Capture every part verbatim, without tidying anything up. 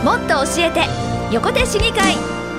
もっと教えて横手市議会。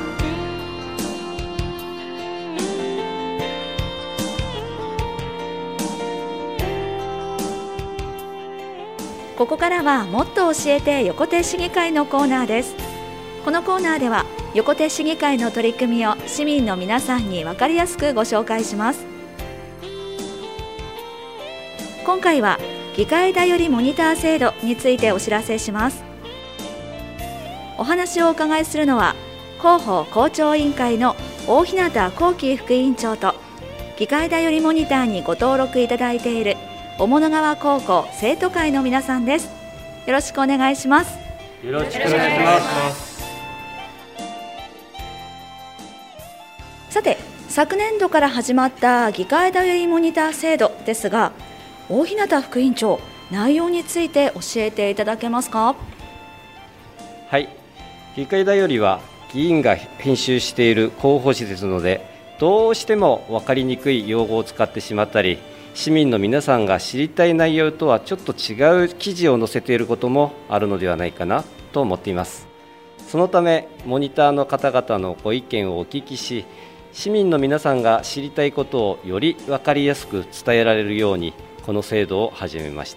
ここからはもっと教えて横手市議会のコーナーです。このコーナーでは横手市議会の取り組みを市民の皆さんに分かりやすくご紹介します。今回は議会だよりモニター制度についてお知らせします。お話をお伺いするのは広報校長委員会の大日向幸喜副委員長と、議会だよりモニターにご登録いただいている雄物川高校生徒会の皆さんです。よろしくお願いします。 よろしくお願いします。 さて、昨年度から始まった議会だよりモニター制度ですが、大日向副委員長、内容について教えていただけますか？ はい、議会だよりは議員が編集している広報誌ですので、どうしても分かりにくい用語を使ってしまったり、市民の皆さんが知りたい内容とはちょっと違う記事を載せていることもあるのではないかなと思っています。そのためモニターの方々のご意見をお聞きし、市民の皆さんが知りたいことをより分かりやすく伝えられるように、この制度を始めました。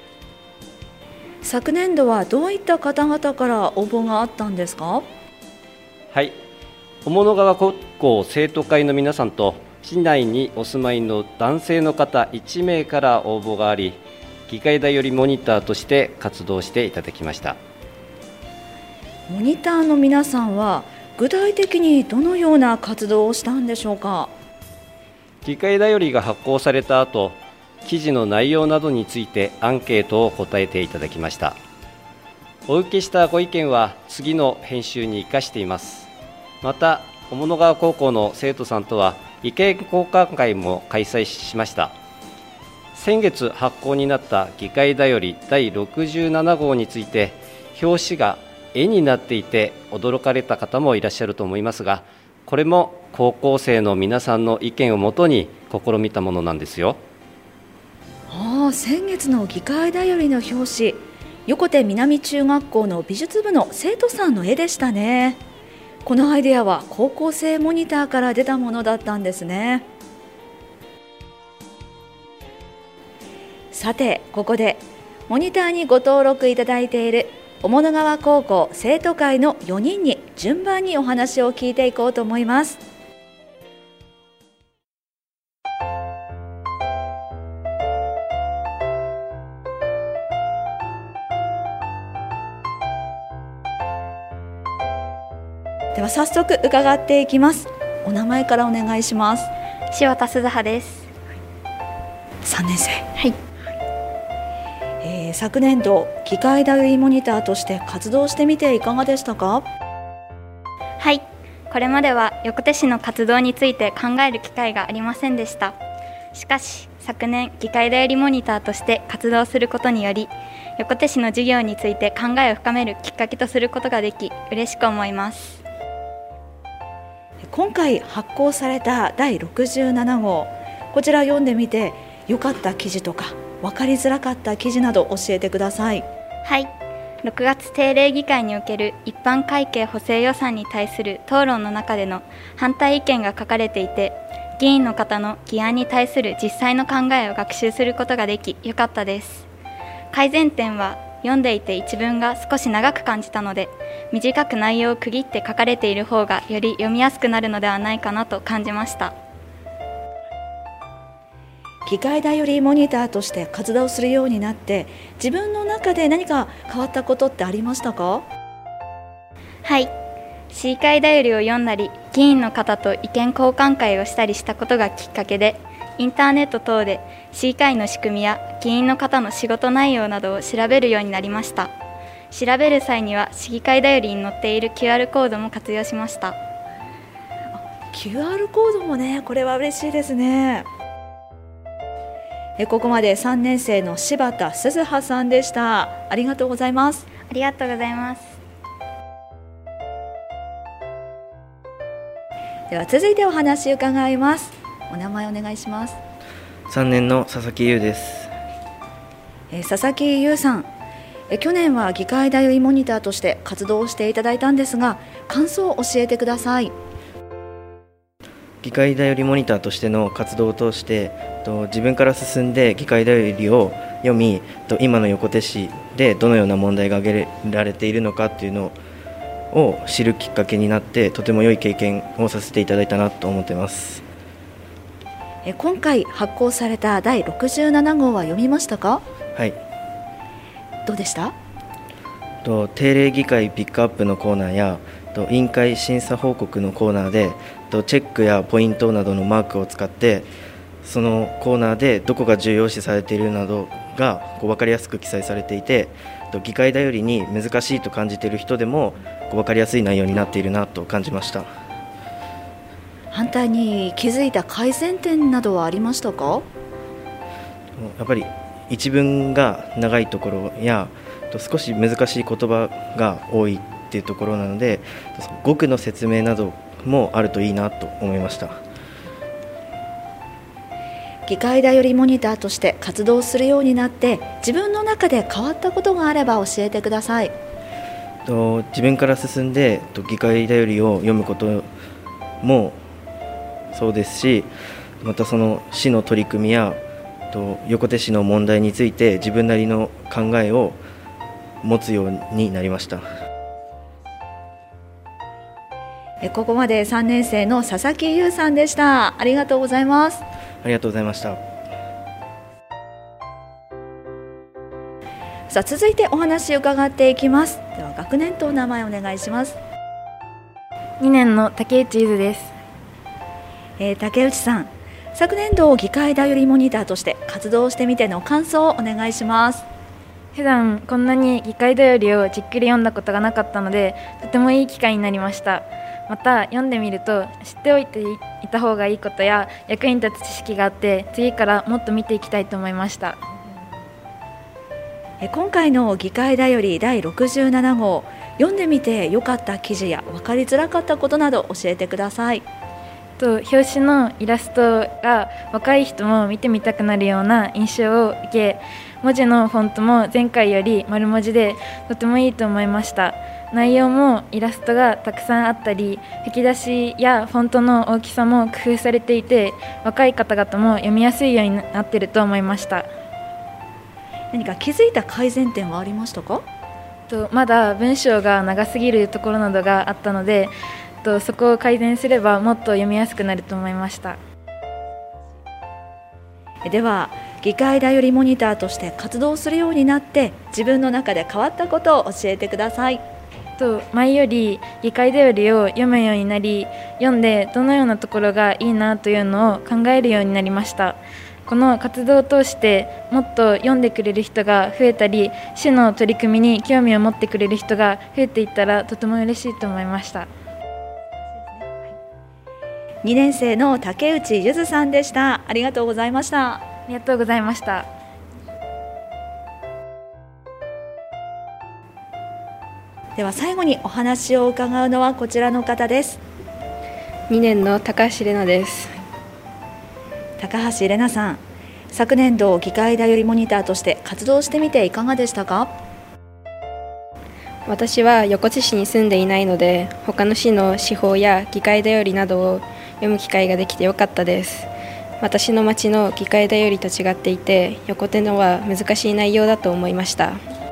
昨年度はどういった方々から応募があったんですか？ はい、雄物川高校生徒会の皆さんと、市内にお住まいの男性の方いち名から応募があり、議会だよりモニターとして活動していただきました。 モニターの皆さんは具体的にどのような活動をしたんでしょうか？ 議会だよりが発行された後、記事の内容などについてアンケートを答えていただきました。お受けしたご意見は次の編集に生かしています。また雄物川高校の生徒さんとは意見交換会も開催しました。先月発行になった議会だよりだいろくじゅうなな号について、表紙が絵になっていて驚かれた方もいらっしゃると思いますが、これも高校生の皆さんの意見をもとに試みたものなんですよ。 ああ、先月の議会だよりの表紙、横手南中学校の美術部の生徒さんの絵でしたね。このアイデアは高校生モニターから出たものだったんですね。さて、ここでモニターにご登録いただいている雄物川高校生徒会のよにんに順番にお話を聞いていこうと思います。では早速伺っていきます。お名前からお願いします。 塩田鈴葉です。 さんねん生。 はい。 えー、昨年度議会だよりモニターとして活動してみていかがでしたか？ はい、これまでは横手市の活動について考える機会がありませんでした。しかし昨年議会だよりモニターとして活動することにより、横手市の事業について考えを深めるきっかけとすることができ、嬉しく思います。 今回発行されただいろくじゅうなな号、こちら読んでみて良かった記事とか分かりづらかった記事など教えてください。 はい、ろくがつ定例議会における一般会計補正予算に対する討論の中での反対意見が書かれていて、議員の方の議案に対する実際の考えを学習することができ良かったです。改善点は、読んでいて一文が少し長く感じたので、短く内容を区切って書かれている方がより読みやすくなるのではないかなと感じました。 議会だよりモニターとして活動するようになって、自分の中で何か変わったことってありましたか？ はい、市議会だよりを読んだり、議員の方と意見交換会をしたりしたことがきっかけで、インターネット等で市議会の仕組みや議員の方の仕事内容などを調べるようになりました。調べる際には市議会だよりに載っている キューアール コードも活用しました。 キューアール コードもね、これは嬉しいですね。えここまでさんねん生の柴田鈴葉さんでした。ありがとうございます。 ありがとうございます。 では続いてお話を伺います。お名前お願いします。 さんねんの佐々木優です。 えー、佐々木優さん、 え去年は議会だよりモニターとして活動をしていただいたんですが、感想を教えてください。 議会だよりモニターとしての活動を通して自分から進んで議会だよりを読み、今の横手市でどのような問題が挙げられているのかというのを知るきっかけになって、とても良い経験をさせていただいたなと思っています。 今回発行されただいろくじゅうなな号は読みましたか？ はい。 どうでした？ 定例議会ピックアップのコーナーや委員会審査報告のコーナーでチェックやポイントなどのマークを使って、そのコーナーでどこが重要視されているなどがこう分かりやすく記載されていて、議会だよりに難しいと感じている人でもこう分かりやすい内容になっているなと感じました。 反対に気づいた改善点などはありましたか？ やっぱり一文が長いところや少し難しい言葉が多いっていうところなので、語句の説明などもあるといいなと思いました。 議会だよりモニターとして活動するようになって自分の中で変わったことがあれば教えてください。 自分から進んで議会だよりを読むこともそうですし、またその市の取り組みや横手市の問題について自分なりの考えを持つようになりました。 ここまでさんねん生の佐々木優さんでした。ありがとうございます。 ありがとうございました。 さあ、続いてお話を伺っていきます。では学年とお名前お願いします。 にねんの竹内ゆずです。 えー、竹内さん、昨年度議会だよりモニターとして活動してみての感想をお願いします。 普段こんなに議会だよりをじっくり読んだことがなかったので、とてもいい機会になりました。また読んでみると知っておいていた方がいいことや役に立つ知識があって、次からもっと見ていきたいと思いました。 え今回の議会だよりだいろくじゅうなな号、読んでみて良かった記事や分かりづらかったことなど教えてください。 と表紙のイラストが若い人も見てみたくなるような印象を受け、文字のフォントも前回より丸文字でとてもいいと思いました。内容もイラストがたくさんあったり、吹き出しやフォントの大きさも工夫されていて、若い方々も読みやすいようになっていると思いました。 何か気づいた改善点はありましたか？ とまだ文章が長すぎるところなどがあったので、とそこを改善すればもっと読みやすくなると思いました。 では議会だよりモニターとして活動するようになって自分の中で変わったことを教えてください。 と前より議会だよりを読むようになり、読んでどのようなところがいいなというのを考えるようになりました。この活動を通してもっと読んでくれる人が増えたり、市の取り組みに興味を持ってくれる人が増えていったらとても嬉しいと思いました。 にねん生の竹内ゆずさんでした。ありがとうございました。 ありがとうございました。 では最後にお話を伺うのはこちらの方です。 にねんの高橋玲奈です。 高橋玲奈さん、昨年度議会だよりモニターとして活動してみていかがでしたか？ 私は横手市に住んでいないので、他の市の司法や議会だよりなどを読む機会ができてよかったです。私の町の議会だよりと違っていて、横手のは難しい内容だと思いました。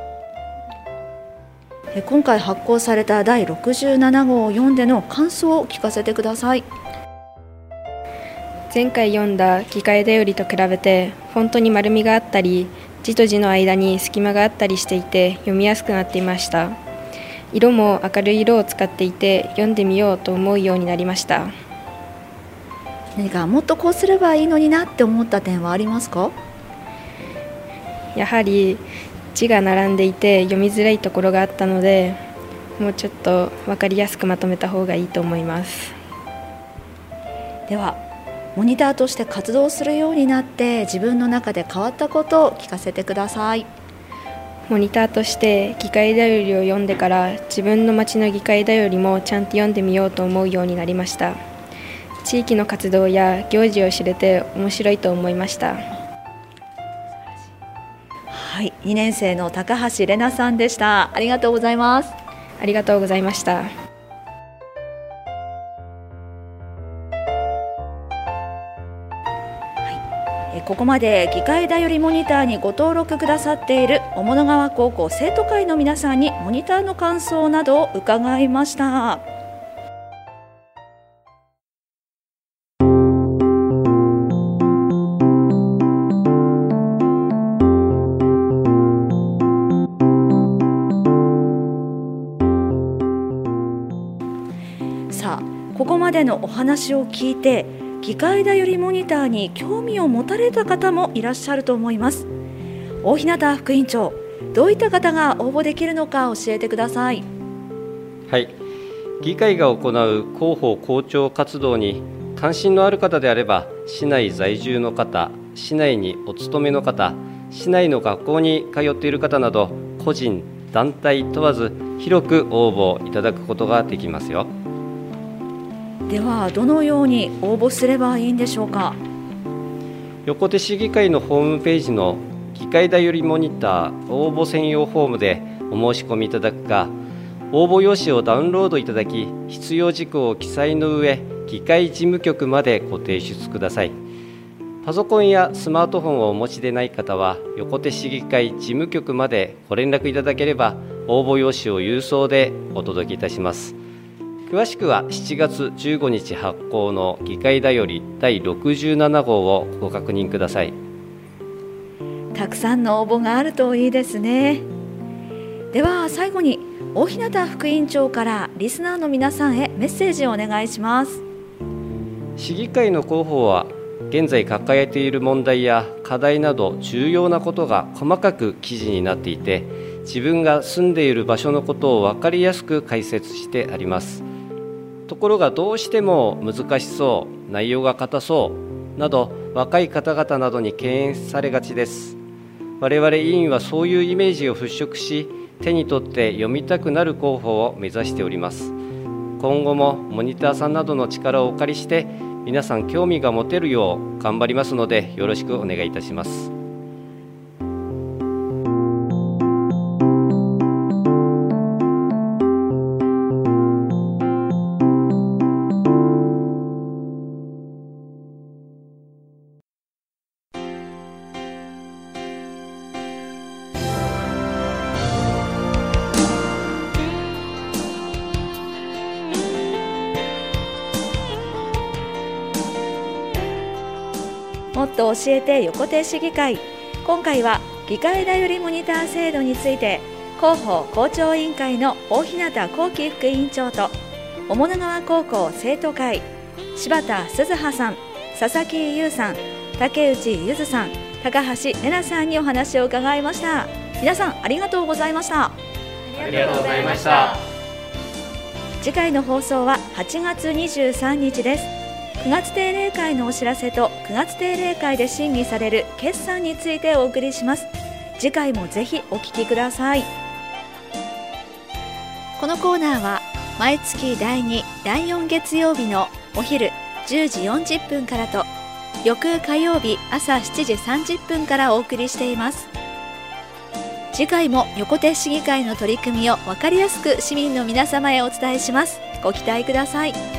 今回発行されただいろくじゅうなな号を読んでの感想を聞かせてください。 前回読んだ議会だよりと比べてフォントに丸みがあったり、字と字の間に隙間があったりしていて読みやすくなっていました。色も明るい色を使っていて読んでみようと思うようになりました。 何かもっとこうすればいいのになって思った点はありますか？ やはり字が並んでいて読みづらいところがあったので、もうちょっと分かりやすくまとめた方がいいと思います。 ではモニターとして活動するようになって自分の中で変わったことを聞かせてください。 モニターとして議会だよりを読んでから、自分の町の議会だよりもちゃんと読んでみようと思うようになりました。地域の活動や行事を知れて面白いと思いました。 ははい、にねん生の高橋玲奈さんでした。ありがとうございます。 ありがとうございました。 ここまで議会だよりモニターにご登録くださっている雄物川高校生徒会の皆さんにモニターの感想などを伺いました。さあ、ここまでのお話を聞いて議会だよりモニターに興味を持たれた方もいらっしゃると思います。大日向副委員長、どういった方が応募できるのか教えてください。 はい、議会が行う広報校長活動に関心のある方であれば、市内在住の方、市内にお勤めの方、市内の学校に通っている方など、個人団体問わず広く応募いただくことができますよ。 ではどのように応募すればいいんでしょうか。 横手市議会のホームページの議会だよりモニター応募専用フォームでお申し込みいただくか、応募用紙をダウンロードいただき、必要事項を記載の上、議会事務局までご提出ください。パソコンやスマートフォンをお持ちでない方は、横手市議会事務局までご連絡いただければ、応募用紙を郵送でお届けいたします。詳しくはしちがつじゅうごにち発行の議会だよりだいろくじゅうななごうをご確認ください。 たくさんの応募があるといいですね。では最後に大日向副委員長からリスナーの皆さんへメッセージをお願いします。 市議会の広報は現在抱えている問題や課題など重要なことが細かく記事になっていて、自分が住んでいる場所のことを分かりやすく解説してあります。ところがどうしても難しそう、内容が硬そうなど若い方々などに敬遠されがちです。我々委員はそういうイメージを払拭し、手に取って読みたくなる広報を目指しております。今後もモニターさんなどの力をお借りして皆さん興味が持てるよう頑張りますので、よろしくお願いいたします。 もっと教えて横手市議会。今回は議会だよりモニター制度について、広報校長委員会の大日向幸喜副委員長と雄物川高校生徒会柴田鈴葉さん、佐々木優さん、竹内ゆずさん、高橋玲奈さんにお話を伺いました。皆さんありがとうございました。 ありがとうございました。 次回の放送ははちがつにじゅうさんにちです。くがつ定例会のお知らせとくがつ定例会で審議される決算についてお送りします。次回もぜひお聞きください。このコーナーは毎月だいに、だいよん月曜日のお昼じゅうじよんじゅっぷんからと翌火曜日朝しちじさんじゅっぷんからお送りしています。次回も横手市議会の取り組みを分かりやすく市民の皆様へお伝えします。ご期待ください。